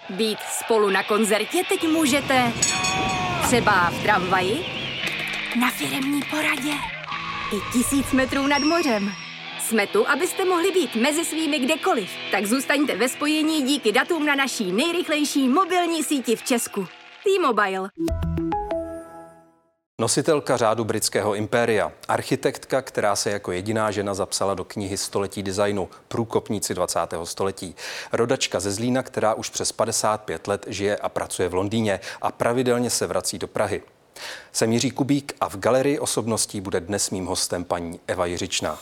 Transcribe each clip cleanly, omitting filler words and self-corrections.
Být spolu na koncertě teď můžete třeba v tramvaji, na firemní poradě i 1000 metrů nad mořem. Jsme tu, abyste mohli být mezi svými kdekoliv. Tak zůstaňte ve spojení díky datům na naší nejrychlejší mobilní síti v Česku. T-Mobile. Nositelka řádu britského impéria, architektka, která se jako jediná žena zapsala do knihy Století designu Průkopníci 20. století. Rodačka ze Zlína, která už přes 55 let žije a pracuje v Londýně a pravidelně se vrací do Prahy. Jsem Jiří Kubík a v Galerii osobností bude dnes mým hostem paní Eva Jiřičná.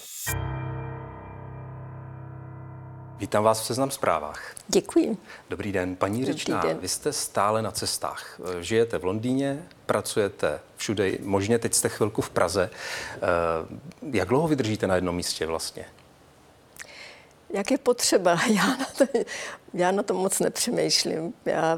Vítám vás v Seznam Zprávách. Děkuji. Dobrý den, paní Jiřičná. Vy jste stále na cestách. Žijete v Londýně, pracujete všude možně, teď jste chvilku v Praze. Jak dlouho vydržíte na jednom místě vlastně? Jak je potřeba? Já na to moc nepřemýšlím.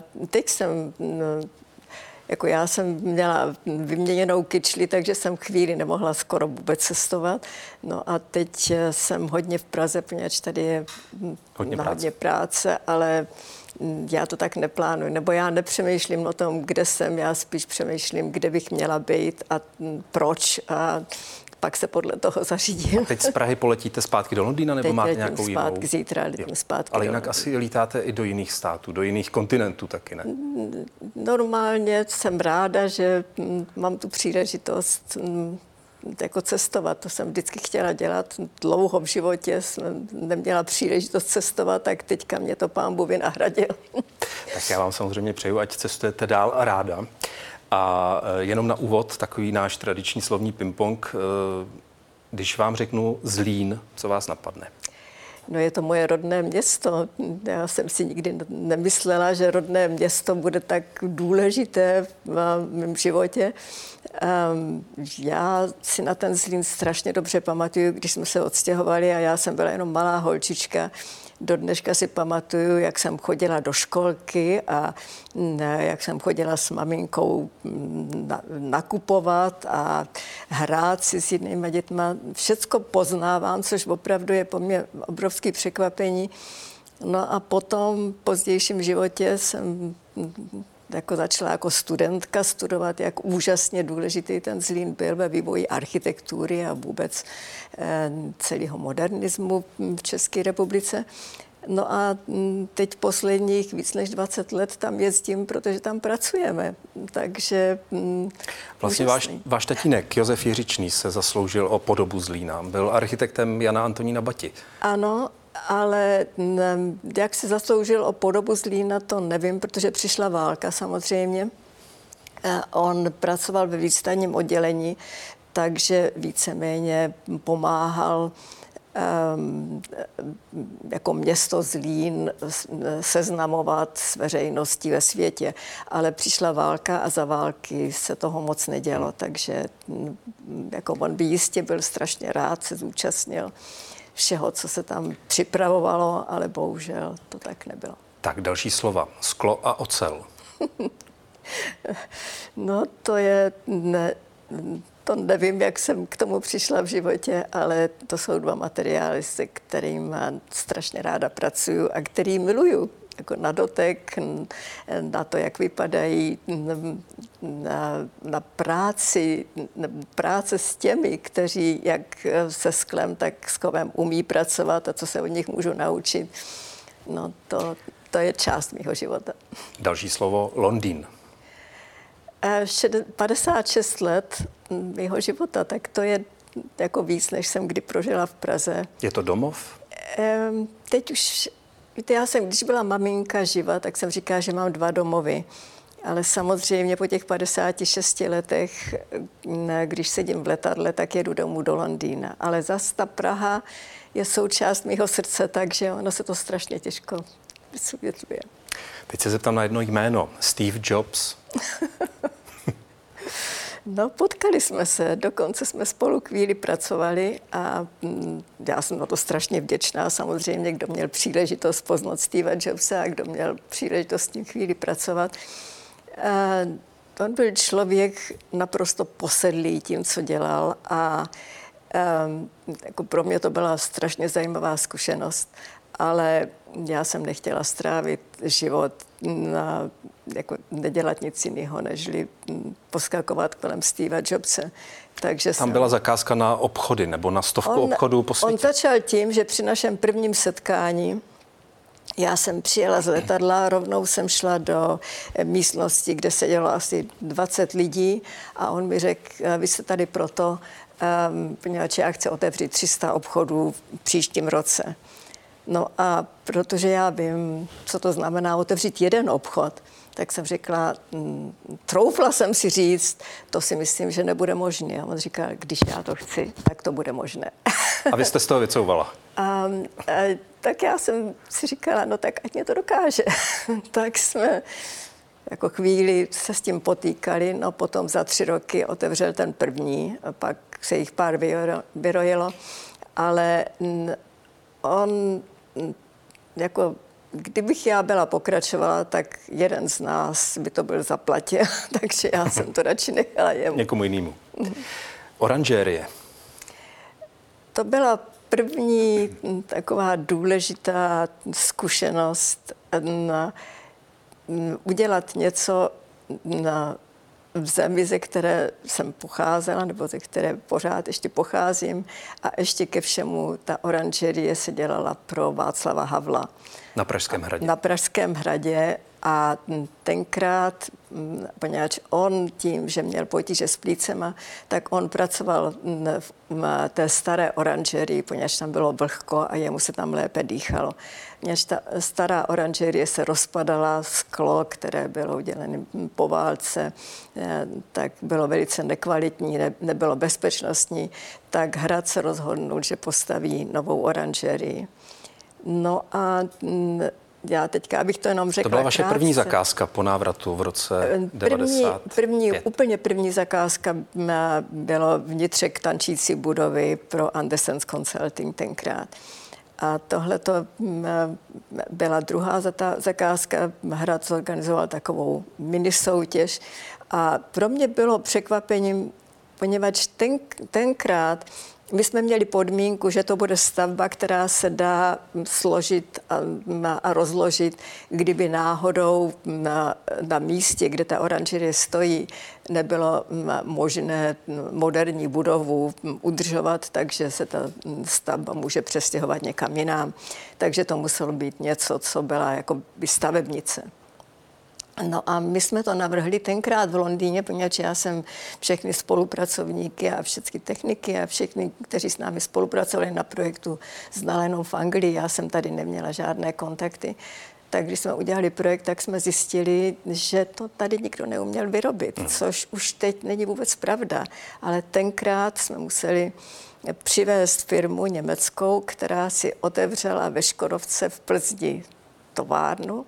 Já jsem měla vyměněnou kyčli, takže jsem chvíli nemohla skoro vůbec cestovat. No a teď jsem hodně v Praze, poněvadž tady je hodně práce, ale já to tak neplánuji. Nebo já nepřemýšlím o tom, kde jsem, já spíš přemýšlím, kde bych měla být a proč. A pak se podle toho zařídím. A teď z Prahy poletíte zpátky do Londýna, nebo máte nějakou jinou? Zítra letím zpátky. Ale jinak asi lítáte i do jiných států, do jiných kontinentů taky, ne? Normálně jsem ráda, že mám tu příležitost jako cestovat. To jsem vždycky chtěla dělat. Dlouho v životě jsem neměla příležitost cestovat, tak teďka mě to Pán Bůh vynahradil. Tak já vám samozřejmě přeju, ať cestujete dál a ráda. A jenom na úvod takový náš tradiční slovní ping-pong. Když vám řeknu Zlín, co vás napadne? No je to moje rodné město. Já jsem si nikdy nemyslela, že rodné město bude tak důležité v mém životě. Já si na ten Zlín strašně dobře pamatuju, když jsme se odstěhovali a já jsem byla jenom malá holčička. Do dneška si pamatuju, jak jsem chodila do školky a jak jsem chodila s maminkou nakupovat a hrát si s jinýma dětma. Všecko poznávám, což opravdu je po mně obrovské překvapení. No a potom v pozdějším životě jsem začala jako studentka studovat, jak úžasně důležitý ten Zlín byl ve vývoji architektury a vůbec celého modernismu v České republice. No a teď posledních víc než 20 let tam jezdím, protože tam pracujeme. Takže vlastně váš tatínek Josef Jiřičný se zasloužil o podobu Zlína. Byl architektem Jana Antonína Bati. Ano, ale jak se zasloužil o podobu Zlína, to nevím, protože přišla válka samozřejmě. On pracoval ve výstavním oddělení, takže víceméně pomáhal jako město Zlín seznamovat s veřejností ve světě. Ale přišla válka a za války se toho moc nedělo, takže jako on by jistě byl strašně rád, se zúčastnil všeho, co se tam připravovalo, ale bohužel to tak nebylo. Tak další slova. Sklo a ocel. No to je... To nevím, jak jsem k tomu přišla v životě, ale to jsou dva materiály, se kterými strašně ráda pracuju a který miluju. Jako na dotek, na to, jak vypadají, na práce s těmi, kteří jak se sklem, tak s kovem umí pracovat a co se od nich můžu naučit. No to je část mého života. Další slovo Londýn. 56 let mého života, tak to je jako víc, než jsem kdy prožila v Praze. Je to domov? Teď už, víte, když byla maminka živa, tak jsem říkala, že mám 2 domovy. Ale samozřejmě po těch 56 letech, když sedím v letadle, tak jedu domů do Londýna. Ale zas ta Praha je součást mého srdce, takže ono se to strašně těžko vysvětluje. Teď se zeptám na jedno jméno. Steve Jobs. No, potkali jsme se, dokonce jsme spolu chvíli pracovali a já jsem na to strašně vděčná. Samozřejmě, kdo měl příležitost poznat Steva Jobse a kdo měl příležitost s tím chvíli pracovat. On byl člověk naprosto posedlý tím, co dělal a jako pro mě to byla strašně zajímavá zkušenost. ale já jsem nechtěla strávit život jako nedělat nic jiného, nežli poskakovat kolem Steva Jobse. Takže tam byla zakázka na obchody nebo na stovku obchodů po světě. On začal tím, že při našem prvním setkání já jsem přijela z letadla, rovnou jsem šla do místnosti, kde sedělo asi 20 lidí a on mi řekl, vy jste tady proto, poněvadž já chci otevřít 300 obchodů v příštím roce. No a protože já vím, co to znamená otevřít jeden obchod, tak jsem řekla, troufla jsem si říct, to si myslím, že nebude možné. A on říkal, když já to chci, tak to bude možné. A vy jste z toho vycouvala? Tak já jsem si říkala, no tak ať mě to dokáže. Tak jsme jako chvíli se s tím potýkali, no potom za 3 roky otevřel ten první, a pak se jich pár vyrojilo, ale on jako kdybych já byla pokračovala, tak jeden z nás by to byl zaplatil, takže já jsem to radši nechala jemu. Někomu jinému. Oranžérie. To byla první taková důležitá zkušenost udělat něco v zemi, ze které jsem pocházela, nebo ze které pořád ještě pocházím. A ještě ke všemu ta oranžerie se dělala pro Václava Havla. Na Pražském hradě. Na Pražském hradě a tenkrát, poněvadž on tím, že měl potíže s plícema, tak on pracoval v té staré oranžerii, poněvadž tam bylo vlhko a jemu se tam lépe dýchalo. Poněvadž ta stará oranžerie se rozpadala, sklo, které bylo udělené po válce, tak bylo velice nekvalitní, nebylo bezpečnostní, tak hrad se rozhodnul, že postaví novou oranžerii. No a já teďka, abych to jenom řekla. To byla vaše krátce. První zakázka po návratu v roce 95? Úplně první zakázka bylo vnitřek tančící budovy pro Andersens Consulting tenkrát. A tohle to byla druhá zakázka. Hrad zorganizoval takovou minisoutěž a pro mě bylo překvapením, poněvadž tenkrát my jsme měli podmínku, že to bude stavba, která se dá složit a rozložit, kdyby náhodou na místě, kde ta oranžerie stojí, nebylo možné moderní budovu udržovat, takže se ta stavba může přestěhovat někam jinam. Takže to muselo být něco, co byla jako stavebnice. No a my jsme to navrhli tenkrát v Londýně, poněvadž já jsem všechny spolupracovníky a všechny techniky a všechny, kteří s námi spolupracovali na projektu, znala jenom v Anglii. Já jsem tady neměla žádné kontakty. Tak když jsme udělali projekt, tak jsme zjistili, že to tady nikdo neuměl vyrobit, což už teď není vůbec pravda. Ale tenkrát jsme museli přivést firmu německou, která si otevřela ve Škodovce v Plzni továrnu,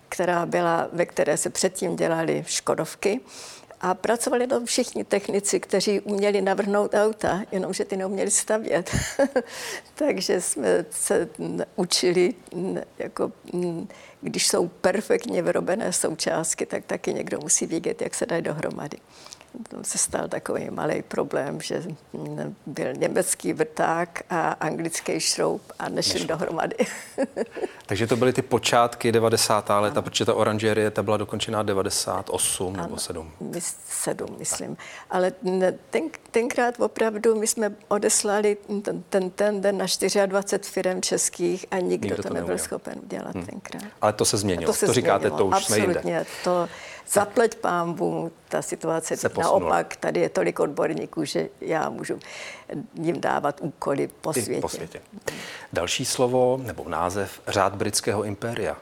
ve které se předtím dělaly Škodovky a pracovali tam všichni technici, kteří uměli navrhnout auta, jenomže ty neuměli stavět. Takže jsme se učili, jako, když jsou perfektně vyrobené součástky, tak taky někdo musí vědět, jak se dají dohromady. Tam se stal takový malý problém, že byl německý vrták a anglický šroub a nešli dohromady. Takže to byly ty počátky 90. léta, protože ta oranžerie ta byla dokončená 98 nebo 7. 7, myslím. Ale tenkrát opravdu my jsme odeslali ten den na 24 firem českých a nikdo to nebyl schopen udělat tenkrát. Ale to se změnilo. To říkáte, to už jsme jinde. Absolutně. To zaplať pánbůh, ta situace naopak, tady je tolik odborníků, že já můžu jim dávat úkoly po světě. Další slovo nebo název Řád britského impéria.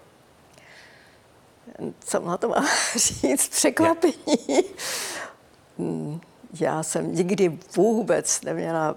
Co na to má říct? Překvapení. Já jsem nikdy vůbec neměla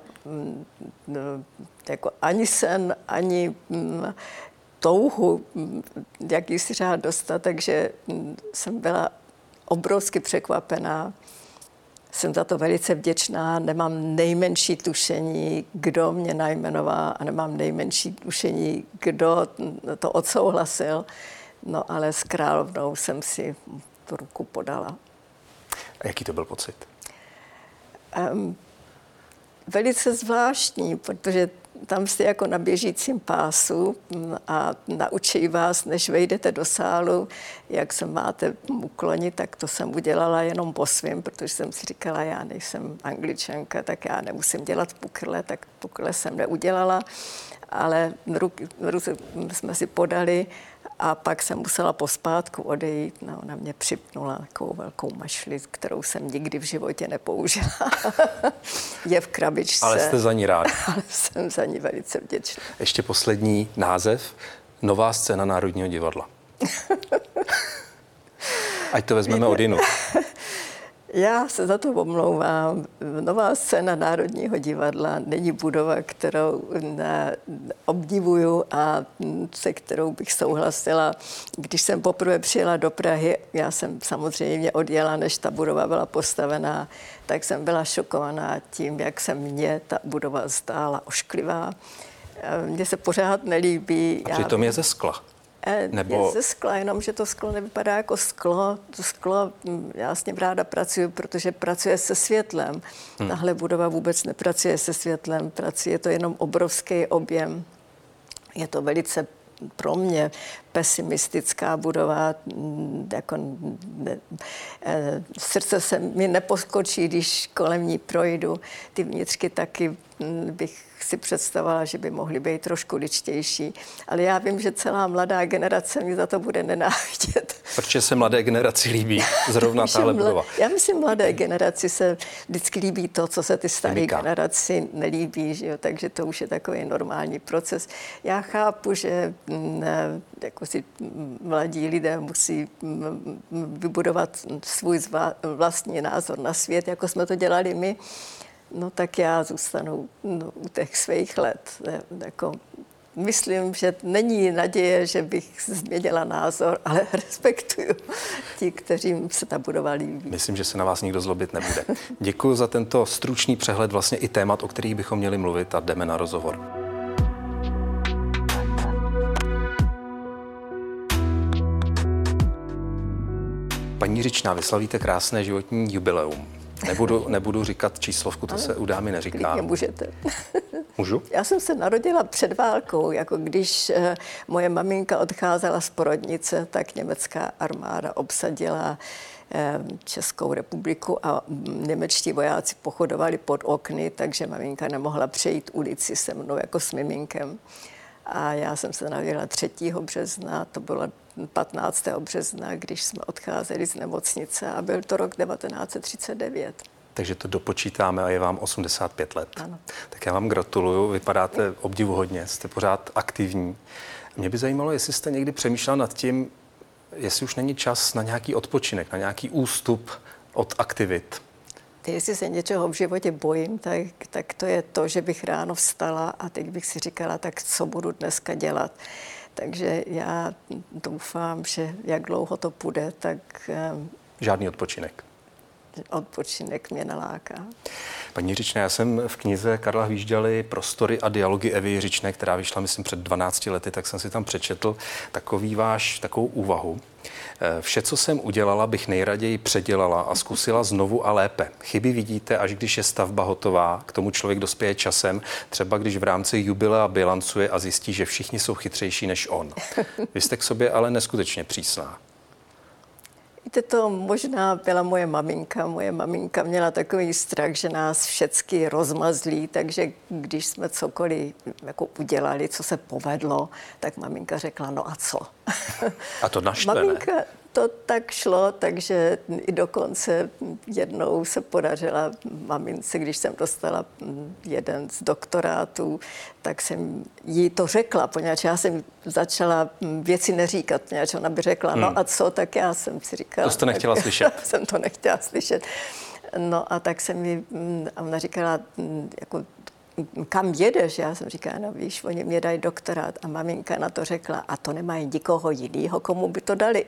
jako ani sen, ani touhu, jaký si řád dostat, takže jsem byla obrovsky překvapená. Jsem za to velice vděčná, nemám nejmenší tušení, kdo mě najmenoval a nemám nejmenší tušení, kdo to odsouhlasil. No ale s královnou jsem si tu ruku podala. A jaký to byl pocit? velice zvláštní, protože tam jste jako na běžícím pásu a naučí vás, než vejdete do sálu, jak se máte uklonit, tak to jsem udělala jenom po svým, protože jsem si říkala, já nejsem Angličanka, tak já nemusím dělat pukle, tak pukle jsem neudělala, ale ruce jsme si podali a pak jsem musela pospátku odejít. No, ona mě připnula takovou velkou mašli, kterou jsem nikdy v životě nepoužila. Je v krabičce. Ale jste za ní rád. Ale jsem za ní velice vděčná. Ještě poslední název. Nová scéna Národního divadla. Ať to vezmeme od jinu. Já se za to omlouvám. Nová scéna Národního divadla není budova, kterou obdivuju a se kterou bych souhlasila. Když jsem poprvé přijela do Prahy, já jsem samozřejmě odjela, než ta budova byla postavená, tak jsem byla šokovaná tím, jak se mně ta budova zdála ošklivá. Mně se pořád nelíbí. A přitom je ze skla. Nebo... Je ze skla, jenom že to sklo nevypadá jako sklo. To sklo, já s ním ráda pracuji, protože pracuje se světlem. Tahle budova vůbec nepracuje se světlem, je to jenom obrovský objem. Je to velice pro mě pesimistická budova, jako srdce se mi neposkočí, když kolem ní projdu. Ty vnitřky taky bych si představovala, že by mohly být trošku ličtější. Ale já vím, že celá mladá generace mi za to bude nenávidět. Protože se mladé generaci líbí zrovna tahle budova. Já myslím, mladé generaci se vždycky líbí to, co se ty staré generaci nelíbí, že jo? Takže to už je takový normální proces. Já chápu, že jako si mladí lidé musí vybudovat svůj vlastní názor na svět, jako jsme to dělali my. No tak já zůstanu u těch svých let. Jako, myslím, že není naděje, že bych změnila názor, ale respektuju ti, kterým se ta budova líbí. Myslím, že se na vás nikdo zlobit nebude. Děkuji za tento stručný přehled vlastně i témat, o kterých bychom měli mluvit, a jdeme na rozhovor. Paní Jiřičná, vyslavíte krásné životní jubileum. Nebudu říkat číslovku, to se u dámy neříká. Klidně můžete. Můžu? Já jsem se narodila před válkou, jako když moje maminka odcházela z porodnice, tak německá armáda obsadila Českou republiku a němečtí vojáci pochodovali pod okny, takže maminka nemohla přejít ulici se mnou jako s miminkem. A já jsem se narodila 3. března, to bylo 15. března, když jsme odcházeli z nemocnice a byl to rok 1939. Takže to dopočítáme a je vám 85 let. Ano. Tak já vám gratuluju, vypadáte obdivuhodně, jste pořád aktivní. Mě by zajímalo, jestli jste někdy přemýšlela nad tím, jestli už není čas na nějaký odpočinek, na nějaký ústup od aktivit. Jestli se něčeho v životě bojím, tak to je to, že bych ráno vstala a teď bych si říkala, tak co budu dneska dělat. Takže já doufám, že jak dlouho to půjde, tak... Žádný odpočinek. Odpočinek mě naláká. Paní Jiřičné, já jsem v knize Karla Hvížďaly Prostory a dialogy Evy Jiřičné, která vyšla, myslím, před 12 lety, tak jsem si tam přečetl takovou úvahu. Vše, co jsem udělala, bych nejraději předělala a zkusila znovu a lépe. Chyby vidíte, až když je stavba hotová, k tomu člověk dospěje časem, třeba když v rámci jubilea bilancuje a zjistí, že všichni jsou chytřejší než on. Vy jste k sobě ale neskutečně přísná. Víte, to možná byla moje maminka. Moje maminka měla takový strach, že nás všecky rozmazlí, takže když jsme cokoliv jako udělali, co se povedlo, tak maminka řekla, no a co? A to naštve, maminka, to tak šlo, takže i dokonce jednou se podařila mamince, když jsem dostala jeden z doktorátů, tak jsem jí to řekla, poněvadž já jsem začala věci neříkat, poněvadž ona by řekla, no a co, tak já jsem si říkala. To jste nechtěla slyšet. Jsem to nechtěla slyšet. No a tak jsem mi, a ona říkala, jako, kam jedeš? Já jsem říkala, no víš, oni mě dají doktorát. A maminka na to řekla, a to nemají nikoho jinýho, komu by to dali.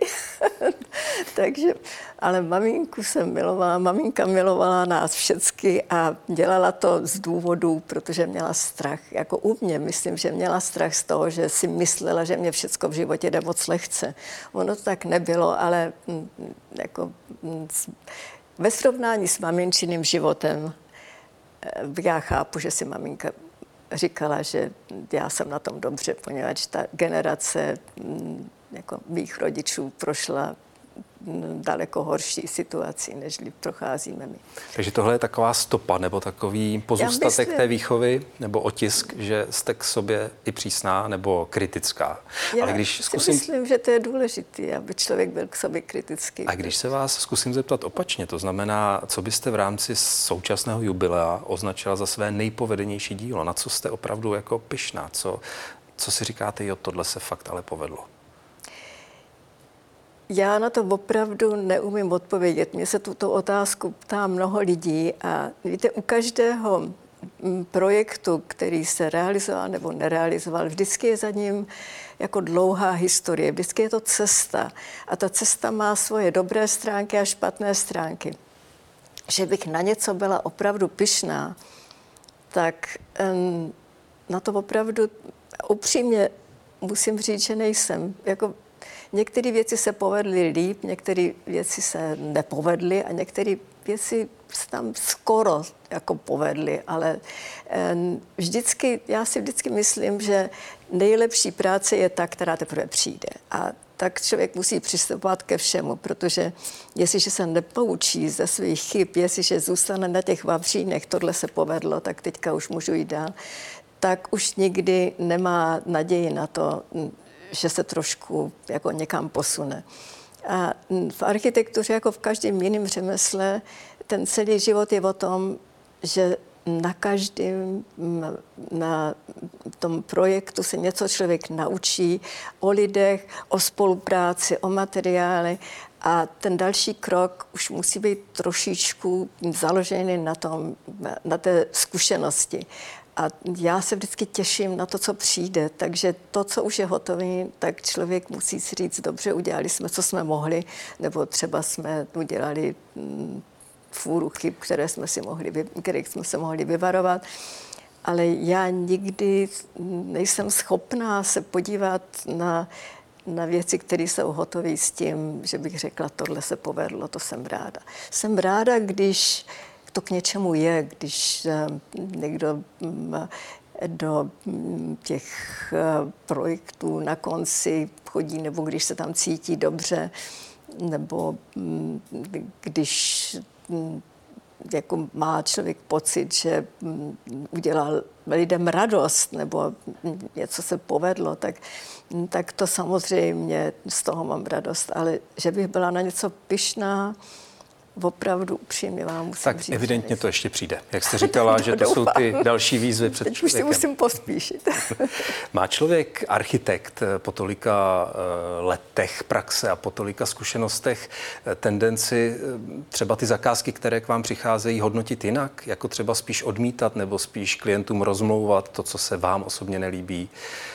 Takže, ale maminku jsem milovala, maminka milovala nás všecky a dělala to z důvodu, protože měla strach, jako u mě, myslím, že měla strach z toho, že si myslela, že mě všecko v životě jde moc lehce. Ono to tak nebylo, ale jako ve srovnání s maminčiným životem já chápu, že si maminka říkala, že já jsem na tom dobře, poněvadž ta generace jako mých rodičů prošla daleko horší situaci, než procházíme my. Takže tohle je taková stopa nebo takový pozůstatek té výchovy nebo otisk, že jste k sobě i přísná nebo kritická. Ale když myslím, že to je důležité, aby člověk byl k sobě kritický. A když se vás zkusím zeptat opačně, to znamená, co byste v rámci současného jubilea označila za své nejpovedenější dílo? Na co jste opravdu jako pyšná? Co si říkáte, jo, tohle se fakt ale povedlo? Já na to opravdu neumím odpovědět. Mně se tuto otázku ptá mnoho lidí a víte, u každého projektu, který se realizoval nebo nerealizoval, vždycky je za ním jako dlouhá historie, vždycky je to cesta a ta cesta má svoje dobré stránky a špatné stránky. Že bych na něco byla opravdu pyšná, tak na to opravdu upřímně musím říct, že nejsem. Jako některé věci se povedly líp, některé věci se nepovedly a některé věci se tam skoro jako povedly, ale já si vždycky myslím, že nejlepší práce je ta, která teprve přijde. A tak člověk musí přistupovat ke všemu, protože jestliže se nepoučí ze svých chyb, jestliže zůstane na těch vavřínech, tohle se povedlo, tak teďka už můžu jít dál, tak už nikdy nemá naději na to, že se trošku jako někam posune. A v architektuře, jako v každém jiném řemesle, ten celý život je o tom, že na tom projektu se něco člověk naučí o lidech, o spolupráci, o materiály a ten další krok už musí být trošičku založený na té zkušenosti. A já se vždycky těším na to, co přijde, takže to, co už je hotové, tak člověk musí si říct, dobře, udělali jsme, co jsme mohli, nebo třeba jsme udělali fůru chyb, kterých jsme se mohli vyvarovat. Ale já nikdy nejsem schopná se podívat na věci, které jsou hotové s tím, že bych řekla, tohle se povedlo, to jsem ráda. Jsem ráda, když to k něčemu je, když někdo do těch projektů na konci chodí, nebo když se tam cítí dobře, nebo když jako má člověk pocit, že udělal lidem radost, nebo něco se povedlo, tak to samozřejmě z toho mám radost, ale že bych byla na něco pyšná, opravdu upřímně vám musím tak říct. Tak evidentně to ještě přijde. Jak jste říkala, že to jsou ty další výzvy před člověkem. Už si musím pospíšit. Má člověk, architekt, po tolika letech praxe a po tolika zkušenostech tendenci třeba ty zakázky, které k vám přicházejí, hodnotit jinak? Jako třeba spíš odmítat nebo spíš klientům rozmlouvat to, co se vám osobně nelíbí?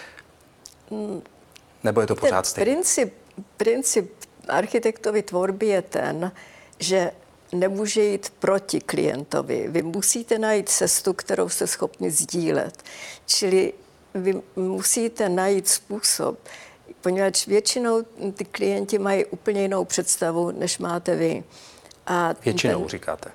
Nebo je to pořád stejné? Princip architektovy tvorby je ten, že nemůže jít proti klientovi. Vy musíte najít cestu, kterou jste schopni sdílet. Čili vy musíte najít způsob, poněvadž většinou ty klienti mají úplně jinou představu, než máte vy. Většinou říkáte?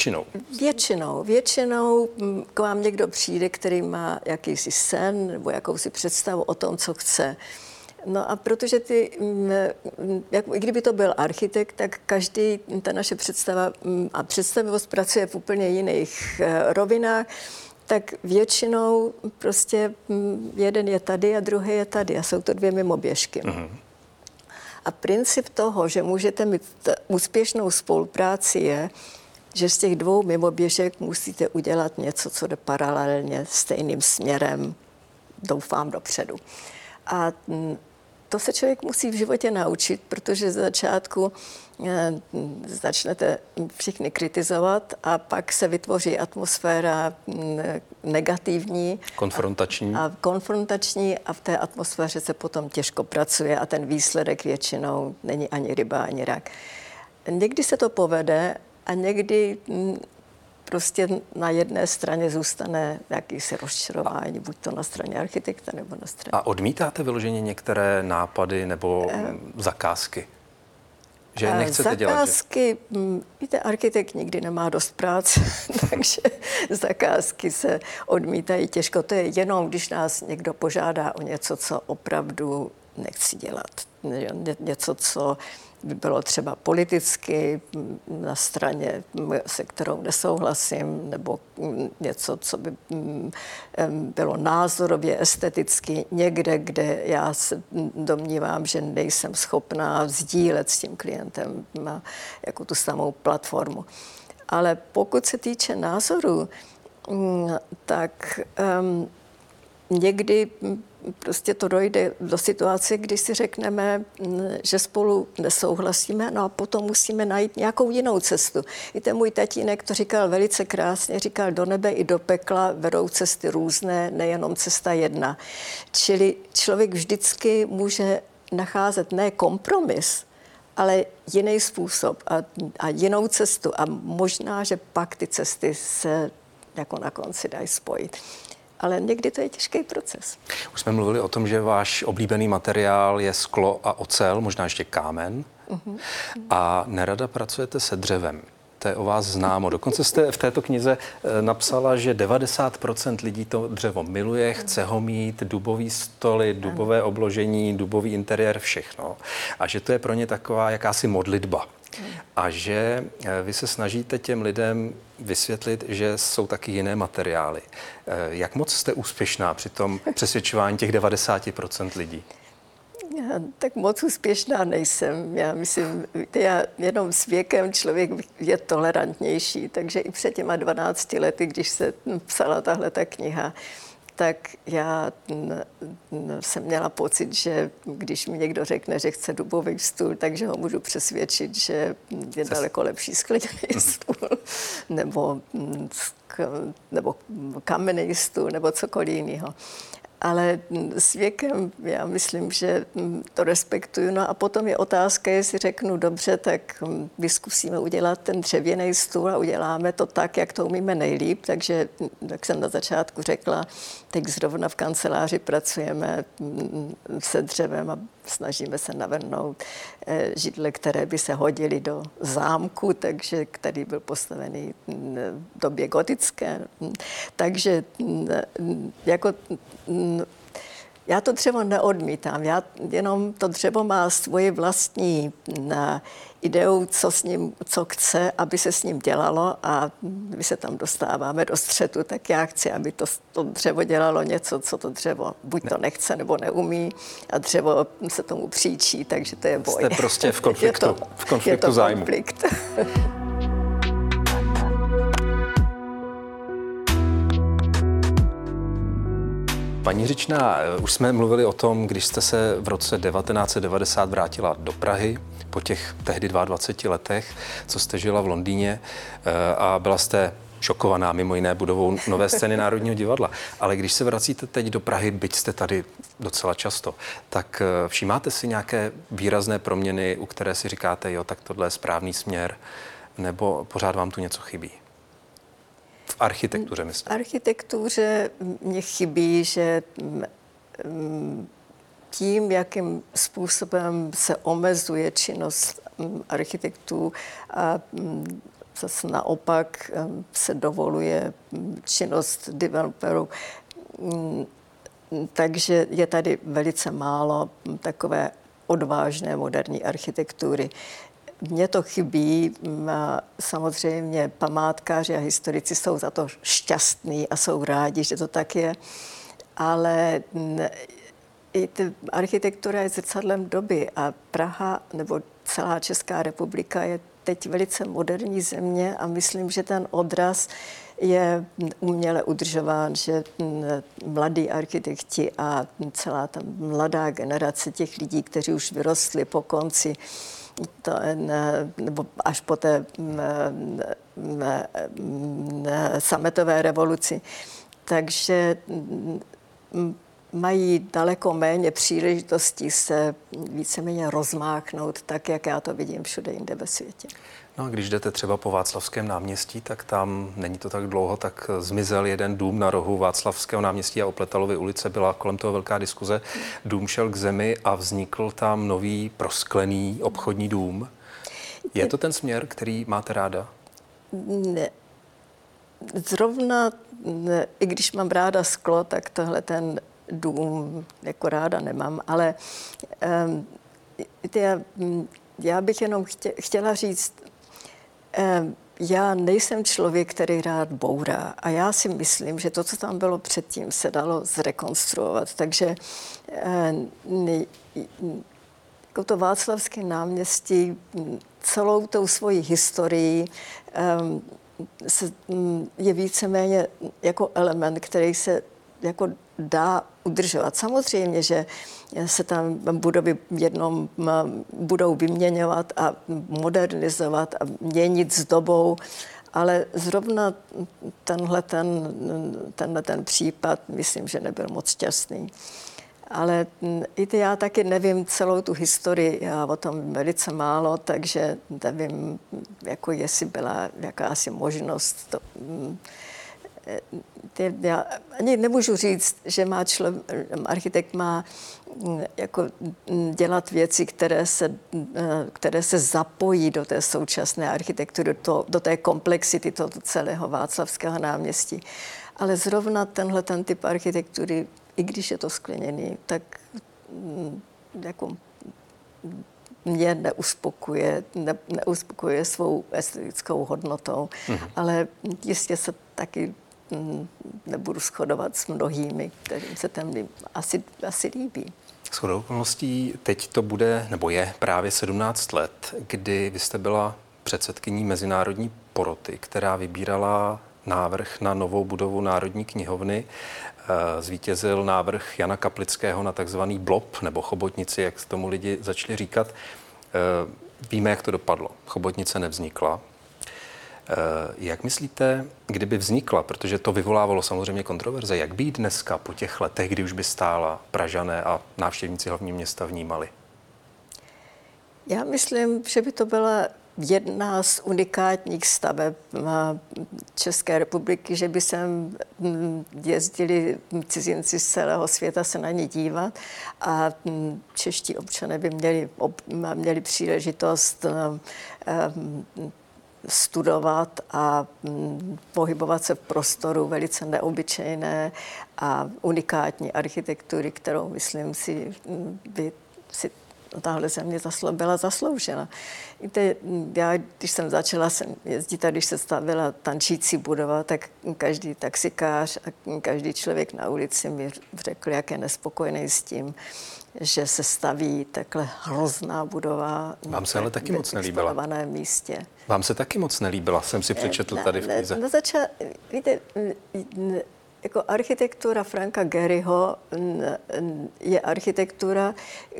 Většinou k vám někdo přijde, který má jakýsi sen nebo jakousi představu o tom, co chce. No a protože i kdyby to byl architekt, tak každý, ta naše představa a představivost pracuje v úplně jiných rovinách, tak většinou prostě jeden je tady a druhý je tady a jsou to dvě mimoběžky. Mm-hmm. A princip toho, že můžete mít úspěšnou spolupráci je, že z těch dvou mimoběžek musíte udělat něco, co jde paralelně stejným směrem, doufám, dopředu. A to se člověk musí v životě naučit, protože z začátku začnete všichni kritizovat a pak se vytvoří atmosféra negativní. Konfrontační a v té atmosféře se potom těžko pracuje a ten výsledek většinou není ani ryba, ani rak. Někdy se to povede a někdy prostě na jedné straně zůstane jakýsi rozčarování, buď to na straně architekta, nebo na straně... A odmítáte vyloženě některé nápady nebo zakázky? Že nechcete dělat, zakázky, víte, architekt nikdy nemá dost práce, takže zakázky se odmítají těžko. To je jenom, když nás někdo požádá o něco, co opravdu nechci dělat. Něco, co by bylo třeba politicky na straně, se kterou nesouhlasím, nebo něco, co by bylo názorově, esteticky někde, kde já se domnívám, že nejsem schopná sdílet s tím klientem jako tu samou platformu. Ale pokud se týče názoru, tak někdy prostě to dojde do situace, kdy si řekneme, že spolu nesouhlasíme, no a potom musíme najít nějakou jinou cestu. I ten můj tatínek to říkal velice krásně, říkal, do nebe i do pekla vedou cesty různé, nejenom cesta jedna. Čili člověk vždycky může nacházet ne kompromis, ale jiný způsob a jinou cestu. A možná, že pak ty cesty se jako na konci dají spojit. Ale někdy to je těžký proces. Už jsme mluvili o tom, že váš oblíbený materiál je sklo a ocel, možná ještě kámen. A nerada pracujete se dřevem. To je o vás známo. Dokonce jste v této knize napsala, že 90% lidí to dřevo miluje, chce ho mít, dubový stoly, dubové obložení, dubový interiér, všechno. A že to je pro ně taková jakási modlitba. A že vy se snažíte těm lidem vysvětlit, že jsou taky jiné materiály. Jak moc jste úspěšná při tom přesvědčování těch 90% lidí? Já tak moc úspěšná nejsem. Já myslím, jenom s věkem člověk je tolerantnější, takže i před těma 12 lety, když se psala tahle ta kniha, tak já jsem měla pocit, že když mi někdo řekne, že chce dubový stůl, takže ho můžu přesvědčit, že je daleko lepší skleněný stůl, nebo kamenný stůl, nebo cokoliv jiného. Ale s věkem já myslím, že to respektuju. No a potom je otázka, jestli řeknu dobře, tak zkusíme udělat ten dřevěný stůl a uděláme to tak, jak to umíme nejlíp. Takže, jak jsem na začátku řekla, teď zrovna v kanceláři pracujeme se dřevem a snažíme se navrhnout židle, které by se hodily do zámku, takže který byl postavený v době gotické. Takže jako já to dřevo neodmítám, jenom to dřevo má svoji vlastní ideu, co chce, aby se s ním dělalo a my se tam dostáváme do střetu, tak já chci, aby to dřevo dělalo něco, co to dřevo buď to nechce nebo neumí a dřevo se tomu příčí, takže to je boj. Jste prostě v konfliktu, je to zájmu. Konflikt. Paní Hřičná, už jsme mluvili o tom, když jste se v roce 1990 vrátila do Prahy po těch tehdy 22 letech, co jste žila v Londýně a byla jste šokovaná mimo jiné budovou Nové scény Národního divadla. Ale když se vracíte teď do Prahy, byť jste tady docela často, tak všímáte si nějaké výrazné proměny, u které si říkáte, jo, tak tohle je správný směr, nebo pořád vám tu něco chybí? V architektuře, myslím. V architektuře mě chybí, že tím, jakým způsobem se omezuje činnost architektů a zase naopak se dovoluje činnost developerů, takže je tady velice málo takové odvážné moderní architektury. Mně to chybí, samozřejmě památkáři a historici jsou za to šťastní a jsou rádi, že to tak je, ale i architektura je zrcadlem doby a Praha nebo celá Česká republika je teď velice moderní země a myslím, že ten odraz je uměle udržován, že mladí architekti a celá ta mladá generace těch lidí, kteří už vyrostli po konci nebo až po té sametové revoluci. Takže mají daleko méně příležitostí se víceméně rozmáchnout tak, jak já to vidím všude jinde ve světě. No a když jdete třeba po Václavském náměstí, tak tam není to tak dlouho, tak zmizel jeden dům na rohu Václavského náměstí a Opletalovy ulice, byla kolem toho velká diskuze. Dům šel k zemi a vznikl tam nový prosklený obchodní dům. Je to ten směr, který máte ráda? Ne. Zrovna, i když mám ráda sklo, tak tohle ten dům jako ráda nemám, ale já bych jenom chtěla říct, já nejsem člověk, který rád bourá a já si myslím, že to, co tam bylo předtím, se dalo zrekonstruovat. Takže jako to Václavské náměstí celou tou svojí historií je víceméně jako element, který se jako dá udržovat. Samozřejmě, že se tam budovy jednom budou vyměňovat a modernizovat a měnit s dobou, ale zrovna tenhle ten případ, myslím, že nebyl moc šťastný. Ale já taky nevím celou tu historii, já o tom velice málo, takže nevím, jako jestli byla jakási možnost. Já ani nemůžu říct, že architekt má jako dělat věci, které se zapojí do té současné architektury, do té komplexity toho celého Václavského náměstí. Ale zrovna ten typ architektury, i když je to skleněný, tak jako mě neuspokuje svou estetickou hodnotou, ale jistě se taky nebudu shodovat s mnohými, kterým se tam asi líbí. Shodou okolností teď to bude, nebo je právě 17 let, kdy vy jste byla předsedkyní mezinárodní poroty, která vybírala návrh na novou budovu Národní knihovny. Zvítězil návrh Jana Kaplického na takzvaný blob nebo chobotnici, jak tomu lidi začali říkat. Víme, jak to dopadlo. Chobotnice nevznikla. Jak myslíte, kdyby vznikla, protože to vyvolávalo samozřejmě kontroverze, jak by ji dneska po těch letech, kdy už by stála, Pražané a návštěvníci hlavního města vnímali? Já myslím, že by to byla jedna z unikátních staveb České republiky, že by sem jezdili cizinci z celého světa se na ně dívat a čeští občané by měli příležitost studovat a pohybovat se v prostoru velice neobyčejné a unikátní architektury, kterou, myslím si, by si tahle země byla zasloužena. Víte, já, když jsem začala jezdit a když se stavila tančící budova, tak každý taxikář a každý člověk na ulici mi řekl, jak je nespokojený s tím, že se staví takhle hrozná budova. Vám se ale taky moc nelíbila. Místě. Vám se taky moc nelíbila, jsem si přečetl tady v knize. Víte, jako architektura Franka Gehryho je architektura,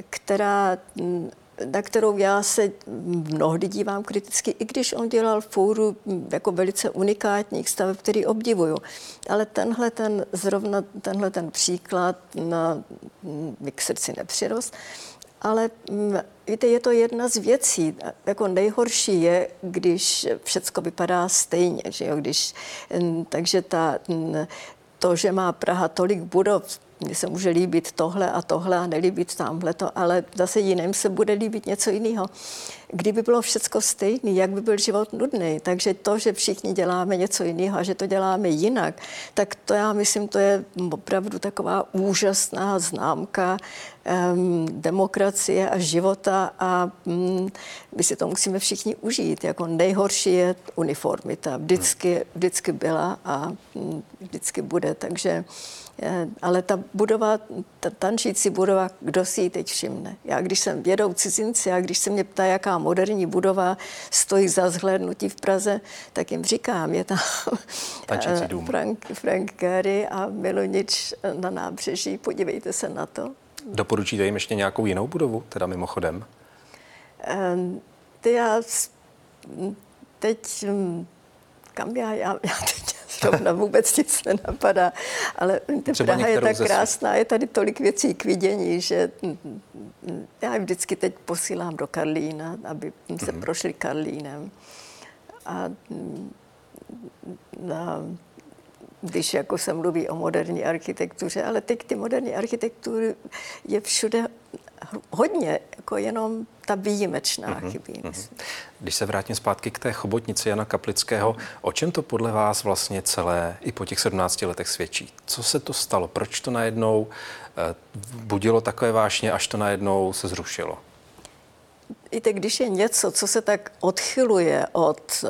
na kterou já se mnohdy dívám kriticky, i když on dělal fůru jako velice unikátních staveb, který obdivuju. Ale tenhle ten příklad mi k srdci nepřirost. Ale víte, je to jedna z věcí. Jako nejhorší je, když všecko vypadá stejně. Že jo? Takže to, že má Praha tolik budov, mně se může líbit tohle a nelíbit tamhleto, ale zase jiným se bude líbit něco jiného. Kdyby bylo všecko stejné, jak by byl život nudný. Takže to, že všichni děláme něco jiného a že to děláme jinak, tak to já myslím, to je opravdu taková úžasná známka demokracie a života a my si to musíme všichni užít. Jako nejhorší je uniformita. Vždycky byla a vždycky bude. Takže ale ta budova, ta tančící budova, kdo si ji teď všimne? Já, když jsem jedou cizinci a když se mě ptá, jaká moderní budova stojí za zhlédnutí v Praze, tak jim říkám, je tam Frank Gehry a Milunič na nábřeží, podívejte se na to. Doporučíte jim ještě nějakou jinou budovu, teda mimochodem? Kam já teď zrovna vůbec nic nenapadá, ale Praha je tak krásná, je tady tolik věcí k vidění, že já vždycky teď posílám do Karlína, aby se prošli Karlínem. A když jako se mluví o moderní architektuře, ale teď ty moderní architektury je všude hodně, jako jenom ta výjimečná chybí. Když se vrátím zpátky k té chobotnici Jana Kaplického, o čem to podle vás vlastně celé i po těch 17 letech svědčí? Co se to stalo? Proč to najednou budilo takové vášně, až to najednou se zrušilo? Víte, když je něco, co se tak odchyluje od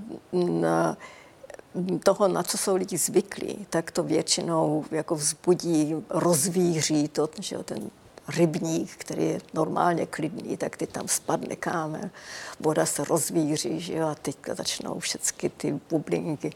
toho, na co jsou lidi zvyklí, tak to většinou jako vzbudí, rozvíří to, že ten rybník, který je normálně klidný, tak ty tam spadne kámen, voda se rozvíří, že jo, a teď začnou všechny ty bublinky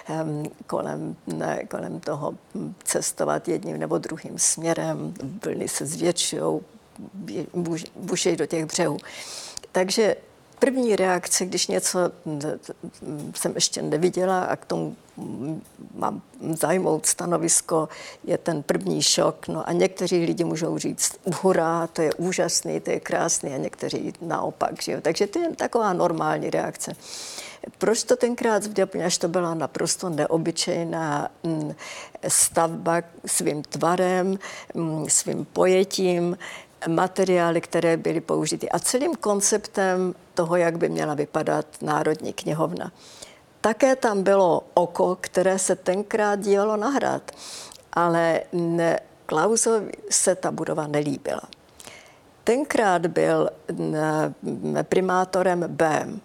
kolem toho cestovat jedním nebo druhým směrem, vlny se zvětšují, bušejí do těch břehů. Takže první reakce, když něco jsem ještě neviděla a k tomu mám zajmout stanovisko, je ten první šok. No a někteří lidi můžou říct, hurá, to je úžasný, to je krásný, a někteří naopak. Že jo? Takže to je taková normální reakce. Proč to tenkrát zvěděl? Protože to byla naprosto neobyčejná stavba svým tvarem, svým pojetím, materiály, které byly použity a celým konceptem toho, jak by měla vypadat Národní knihovna. Také tam bylo oko, které se tenkrát dívalo na hrad, ale Klausovi se ta budova nelíbila. Tenkrát byl primátorem Bém.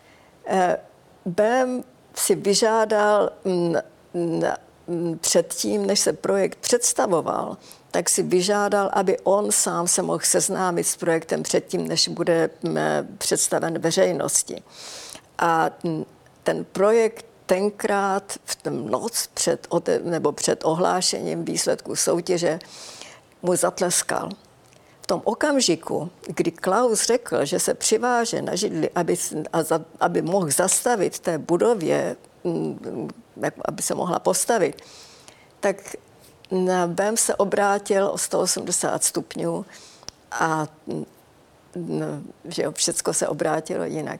Bém si vyžádal předtím, než se projekt představoval, tak si vyžádal, aby on sám se mohl seznámit s projektem předtím, než bude představen veřejnosti. A ten projekt tenkrát v ten noc před ohlášením výsledků soutěže mu zatleskal. V tom okamžiku, kdy Klaus řekl, že se přiváže na židli, aby mohl zastavit té budově, aby se mohla postavit, tak Bém se obrátil o 180 stupňů a že jo, všecko se obrátilo jinak.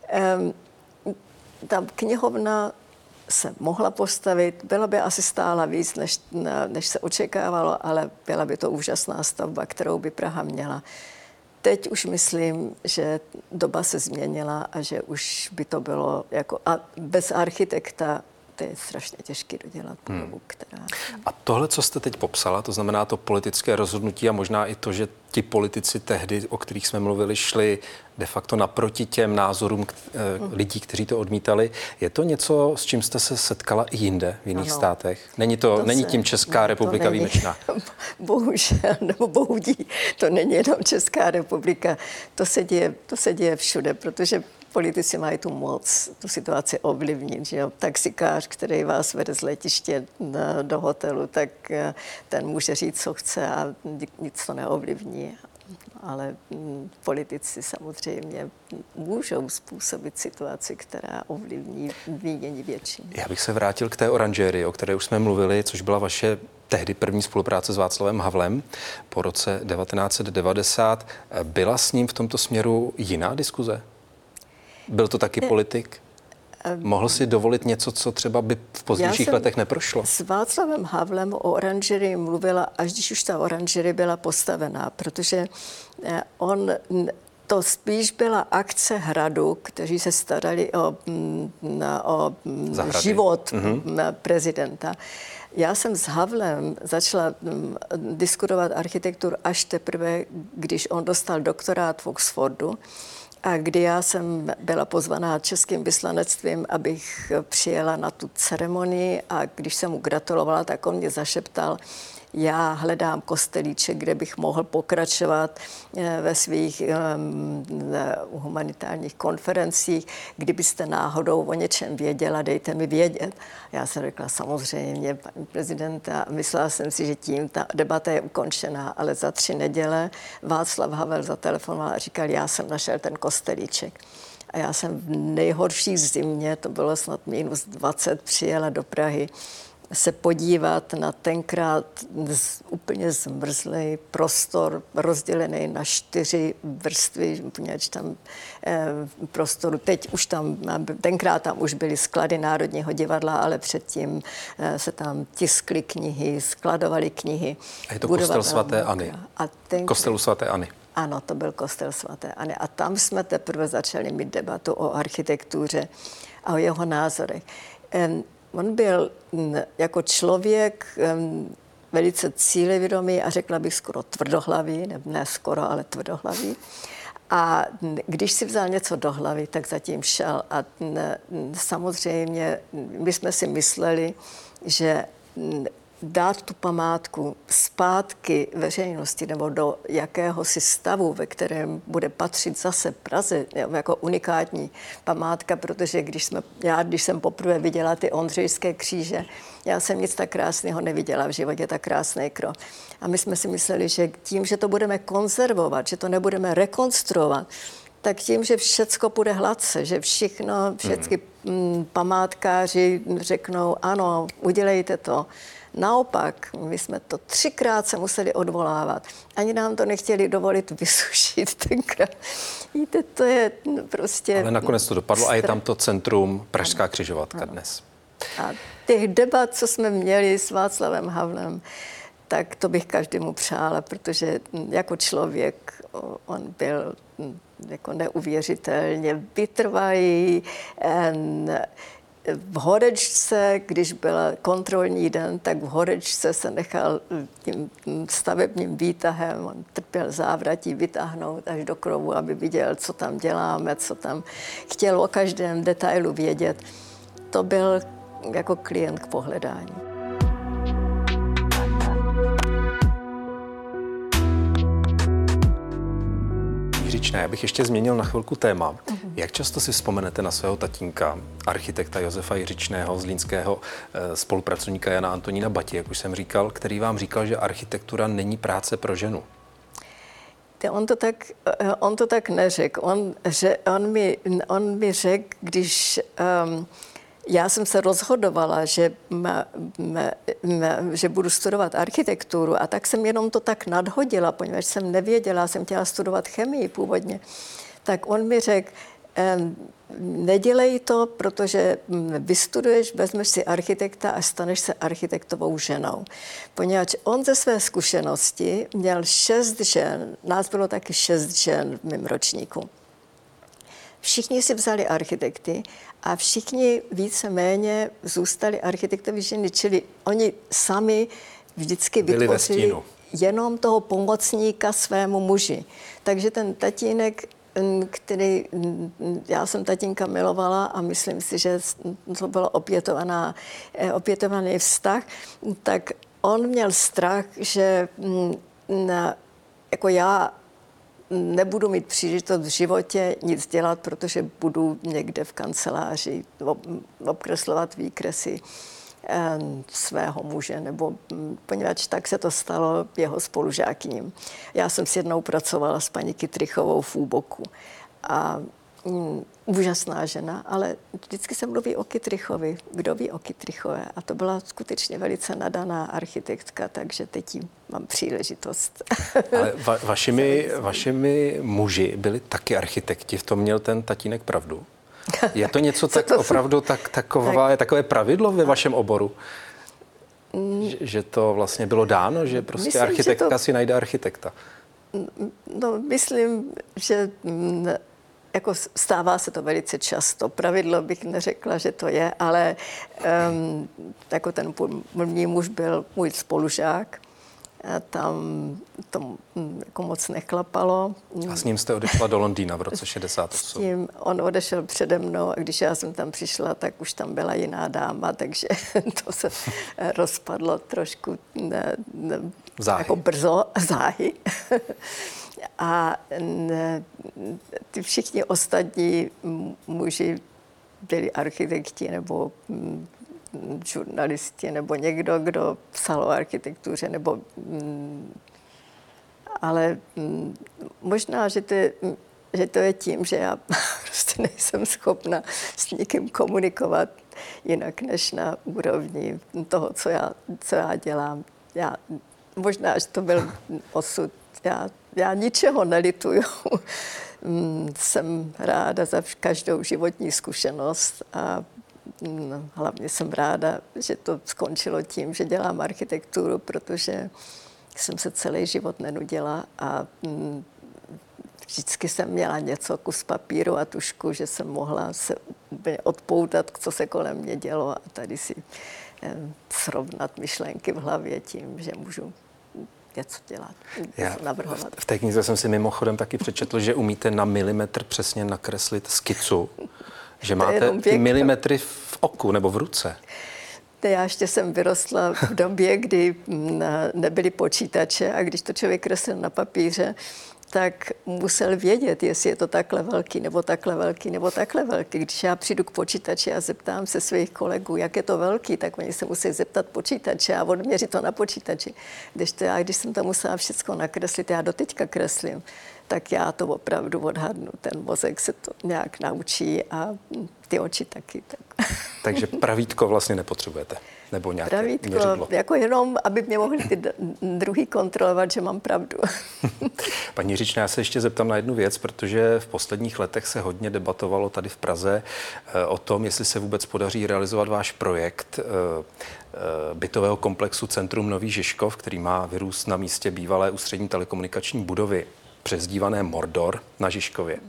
Ta knihovna se mohla postavit, byla by asi stála víc, než se očekávalo, ale byla by to úžasná stavba, kterou by Praha měla. Teď už myslím, že doba se změnila a že už by to bylo jako a bez architekta to je strašně těžké dodělat budovu, která... A tohle, co jste teď popsala, to znamená to politické rozhodnutí a možná i to, že ti politici tehdy, o kterých jsme mluvili, šli de facto naproti těm názorům lidí, kteří to odmítali. Je to něco, s čím jste se setkala i jinde v jiných státech? Není tím Česká republika výjimečná? Bohužel, nebo bohudí, to není jenom Česká republika. To se děje všude, protože politici mají tu moc, tu situaci ovlivnit. Že jo? Taxikář, který vás vede z letiště do hotelu, tak ten může říct, co chce a nic to neovlivní. Ale politici samozřejmě můžou způsobit situaci, která ovlivní mínění většiny. Já bych se vrátil k té oranžérii, o které už jsme mluvili, což byla vaše tehdy první spolupráce s Václavem Havlem po roce 1990. Byla s ním v tomto směru jiná diskuze? Byl to taky politik? Mohl si dovolit něco, co třeba by v pozdějších letech neprošlo? S Václavem Havlem o oranžerii mluvila, až když už ta oranžerie byla postavená, protože to spíš byla akce hradu, kteří se starali o život prezidenta. Já jsem s Havlem začala diskutovat architekturu až teprve, když on dostal doktorát v Oxfordu, a kdy já jsem byla pozvaná českým vyslanectvím, abych přijela na tu ceremonii a když jsem mu gratulovala, tak on mě zašeptal, já hledám kostelíček, kde bych mohl pokračovat ve svých humanitárních konferencích. Kdybyste náhodou o něčem věděla, dejte mi vědět. Já jsem řekla, samozřejmě, paní prezidenta, myslela jsem si, že tím ta debata je ukončená, ale za 3 neděle Václav Havel zatelefonoval a říkal, já jsem našel ten kostelíček. A já jsem v nejhorší zimě, to bylo snad -20, přijela do Prahy se podívat na tenkrát úplně zmrzlý prostor, rozdělený na 4 vrstvy, poněvadž tam prostoru, tenkrát tam už byly sklady Národního divadla, ale předtím se tam tiskly knihy, skladovaly knihy. A je to kostel svaté Anny. Kostelu svaté Anny. Ano, to byl kostel svaté Anny. A tam jsme teprve začali mít debatu o architektuře a o jeho názorech. On byl jako člověk velice cílevědomý a řekla bych skoro tvrdohlavý, ne skoro, ale tvrdohlavý. A když si vzal něco do hlavy, tak zatím šel. A samozřejmě my jsme si mysleli, že dát tu památku zpátky veřejnosti nebo do jakéhosi stavu, ve kterém bude patřit zase Praze jako unikátní památka, protože když jsem poprvé viděla ty Ondřejské kříže, já jsem nic tak krásného neviděla v životě, tak krásný krok. A my jsme si mysleli, že tím, že to budeme konzervovat, že to nebudeme rekonstruovat, tak tím, že všecko půjde hladce, že všechny památkáři řeknou, ano, udělejte to. Naopak, my jsme to 3krát se museli odvolávat. Ani nám to nechtěli dovolit vysušit tenkrát. Víte, to je prostě... Ale nakonec to dopadlo a je tam to centrum Pražská křižovatka dnes. A těch debat, co jsme měli s Václavem Havlem, tak to bych každému přála, protože jako člověk on byl jako neuvěřitelně vytrvalý. V Horečce, když byl kontrolní den, tak v Horečce se nechal tím stavebním výtahem, on trpěl závratí, vytáhnout až do krovu, aby viděl, co tam děláme, co tam chtěl o každém detailu vědět. To byl jako klient k pohledání. Jiříčné, já bych ještě změnil na chvilku téma. Jak často si vzpomenete na svého tatínka, architekta Josefa Jiříčného, zlínského spolupracovníka Jana Antonína Bati, jak už jsem říkal, který vám říkal, že architektura není práce pro ženu? On to tak neřekl. On mi řekl, když já jsem se rozhodovala, že budu studovat architekturu, a tak jsem jenom to tak nadhodila, poněvadž jsem nevěděla, jsem chtěla studovat chemii původně. Tak on mi řekl, nedělej to, protože vystuduješ, vezmeš si architekta a staneš se architektovou ženou. Poněvadž on ze své zkušenosti měl 6 žen, nás bylo taky 6 žen v mém ročníku. Všichni si vzali architekty a všichni víceméně zůstali architektovi ženy, čili oni sami vždycky vytvořili jenom toho pomocníka svému muži. Takže ten tatínek, já jsem tatínka milovala a myslím si, že to byl opětovaný vztah, tak on měl strach, že jako já nebudu mít příležitost v životě nic dělat, protože budu někde v kanceláři obkreslovat výkresy svého muže, nebo poněvadž tak se to stalo jeho spolužákyním. Já jsem s jednou pracovala s paní Kytrichovou v Úboku a úžasná žena, ale vždycky se mluví o Kytrichovi. Kdo ví o Kytrichové? A to byla skutečně velice nadaná architektka, takže teď jí mám příležitost. Ale vašimi muži byli taky architekti, v tom měl ten tatínek pravdu. Je to něco tak opravdu takové pravidlo ve vašem oboru? Že to vlastně bylo dáno, že prostě myslím, architektka si najde architekta? No, myslím, že jako stává se to velice často. Pravidlo bych neřekla, že to je, ale jako ten můj muž byl můj spolužák. Tam to jako moc neklapalo. A s ním jste odešla do Londýna v roce 68? S tím on odešel přede mnou a když já jsem tam přišla, tak už tam byla jiná dáma, takže to se rozpadlo trošku jako brzo, záhy. A ty všichni ostatní muži byli architekti nebo žurnalisti nebo někdo, kdo psal o architektuře, nebo ale možná, že to je tím, že já prostě nejsem schopna s nikým komunikovat jinak než na úrovni toho, co já dělám. Možná, že to byl osud. Já ničeho nelituju. Jsem ráda za každou životní zkušenost a hlavně jsem ráda, že to skončilo tím, že dělám architekturu, protože jsem se celý život nenudila a vždycky jsem měla něco, kus papíru a tušku, že jsem mohla se úplně odpoutat, co se kolem mě dělo a tady si srovnat myšlenky v hlavě tím, že můžu něco dělat, něco navrhovat. V té knize jsem si mimochodem taky přečetl, že umíte na milimetr přesně nakreslit skicu, že máte ty milimetry v oku nebo v ruce. Já ještě jsem vyrostla v době, kdy nebyly počítače a když to člověk kreslil na papíře, tak musel vědět, jestli je to takhle velký, nebo takhle velký, nebo takhle velký. Když já přijdu k počítači a zeptám se svých kolegů, jak je to velký, tak oni se musí zeptat počítače a odměřit to na počítači. Když jsem to musela všechno nakreslit, já doteďka kreslím, tak já to opravdu odhadnu. Ten mozek se to nějak naučí a ty oči taky. Tak. Takže pravítko vlastně nepotřebujete? Nebo nějaké pravítko, měřidlo? Jako jenom, aby mě mohli ty druhý kontrolovat, že mám pravdu. Paní Říčná, já se ještě zeptám na jednu věc, protože v posledních letech se hodně debatovalo tady v Praze o tom, jestli se vůbec podaří realizovat váš projekt bytového komplexu Centrum Nový Žižkov, který má vyrůst na místě bývalé ústřední telekomunikační budovy, přezdívané Mordor na Žižkově.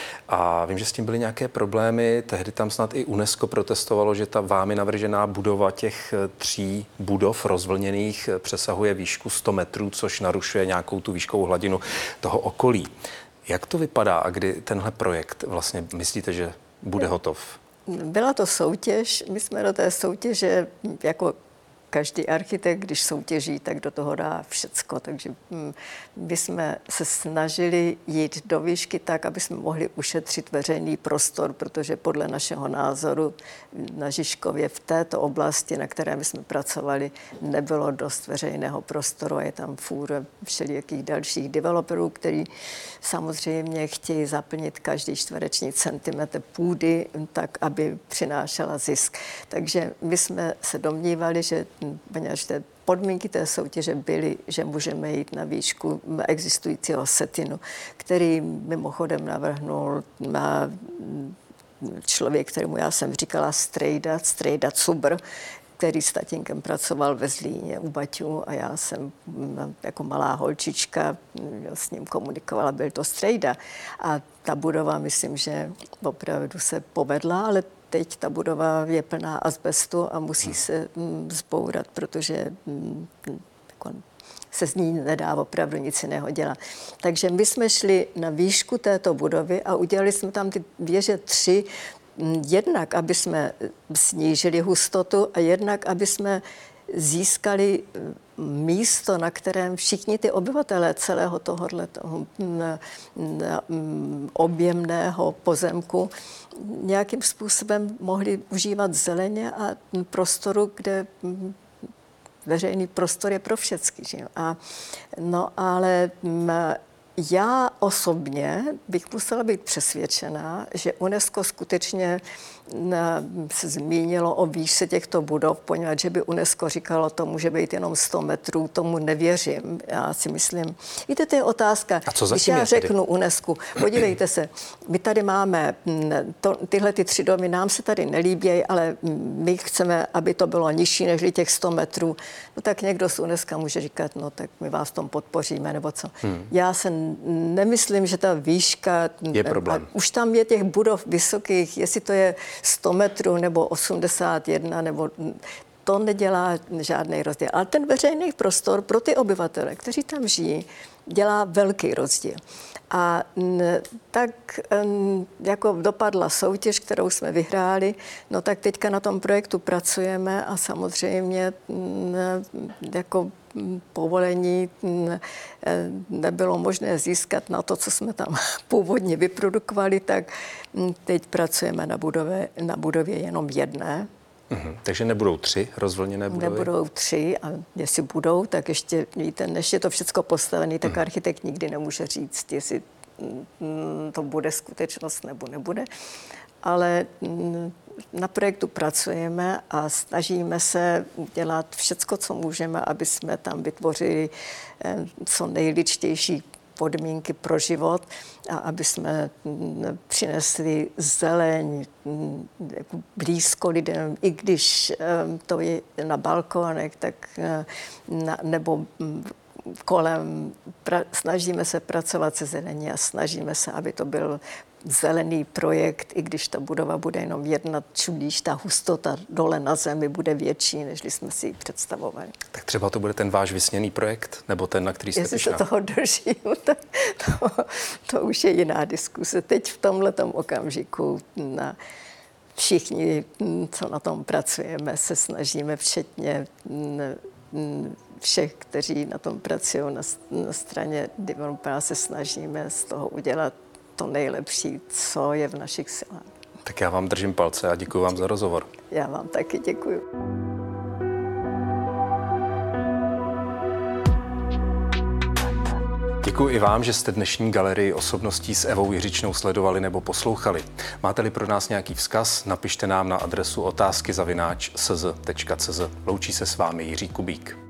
A vím, že s tím byly nějaké problémy. Tehdy tam snad i UNESCO protestovalo, že ta vámi navržená budova těch 3 budov rozvlněných přesahuje výšku 100 metrů, což narušuje nějakou tu výškovou hladinu toho okolí. Jak to vypadá a kdy tenhle projekt vlastně myslíte, že bude hotov? Byla to soutěž. My jsme do té soutěže jako každý architekt, když soutěží, tak do toho dá všecko. Takže my jsme se snažili jít do výšky tak, aby jsme mohli ušetřit veřejný prostor, protože podle našeho názoru na Žižkově v této oblasti, na které my jsme pracovali, nebylo dost veřejného prostoru a je tam fůr všelijakých dalších developerů, kteří samozřejmě chtějí zaplnit každý čtvereční centimetr půdy tak, aby přinášela zisk. Takže my jsme se domnívali, že poněvadž podmínky té soutěže byly, že můžeme jít na výšku existujícího setinu, který mimochodem navrhnul člověk, kterému já jsem říkala Strejda Cubr, který s tatínkem pracoval ve Zlíně u Baťů a já jsem jako malá holčička s ním komunikovala, byl to Strejda. A ta budova, myslím, že opravdu se povedla, ale teď ta budova je plná azbestu a musí se zbourat, protože se z ní nedá opravdu nic jiného dělat. Takže my jsme šli na výšku této budovy a udělali jsme tam ty věže 3, jednak, aby jsme snížili hustotu a jednak, aby jsme získali místo, na kterém všichni ty obyvatelé celého tohoto objemného pozemku nějakým způsobem mohli užívat zeleně a prostoru, kde veřejný prostor je pro všechny. Ale já osobně bych musela být přesvědčená, že UNESCO skutečně se zmínilo o výšce těchto budov, poněvadž že by UNESCO říkalo, to může být jenom 100 metrů, tomu nevěřím. Já si myslím, víte, to je otázka. A co když já řeknu UNESCO, podívejte se, my tady máme tyhle 3 domy, nám se tady nelíbí, ale my chceme, aby to bylo nižší než těch 100 metrů. No tak někdo z UNESCO může říkat, no tak my vás v tom podpoříme, nebo co. Já se nemyslím, že ta výška je problém. Už tam je těch budov vysokých, jestli to je 100 metrů nebo 81, nebo to nedělá žádný rozdíl. Ale ten veřejný prostor pro ty obyvatele, kteří tam žijí, dělá velký rozdíl. A tak jako dopadla soutěž, kterou jsme vyhráli, no tak teďka na tom projektu pracujeme a samozřejmě jako povolení nebylo možné získat na to, co jsme tam původně vyprodukovali, tak teď pracujeme na budově jenom jedné. Takže nebudou 3 rozvlněné budovy? Nebudou 3 a jestli budou, tak ještě, víte, než je to všechno postavené, tak architekt nikdy nemůže říct, jestli to bude skutečnost nebo nebude. Ale na projektu pracujeme a snažíme se udělat všecko, co můžeme, aby jsme tam vytvořili co nejličtější podmínky pro život a aby jsme přinesli zeleň blízko lidem, i když to je na balkónech, tak nebo kolem. Snažíme se pracovat se zelení a snažíme se, aby to byl zelený projekt, i když ta budova bude jenom jedna, čudíš, ta hustota dole na zemi bude větší, než jsme si ji představovali. Tak třeba to bude ten váš vysněný projekt, nebo ten, na který jste Jestli pyšná? se toho držím, tak to už je jiná diskuse. Teď v tomhletom okamžiku všichni, co na tom pracujeme, se snažíme, včetně všech, kteří na tom pracují na straně Developer, se snažíme z toho udělat to nejlepší, co je v našich silách. Tak já vám držím palce a děkuji vám za rozhovor. Já vám taky děkuji. Děkuji i vám, že jste dnešní galerii osobností s Evou Jiřičnou sledovali nebo poslouchali. Máte-li pro nás nějaký vzkaz, napište nám na adresu otázky@cz.cz. Loučí se s vámi Jiří Kubík.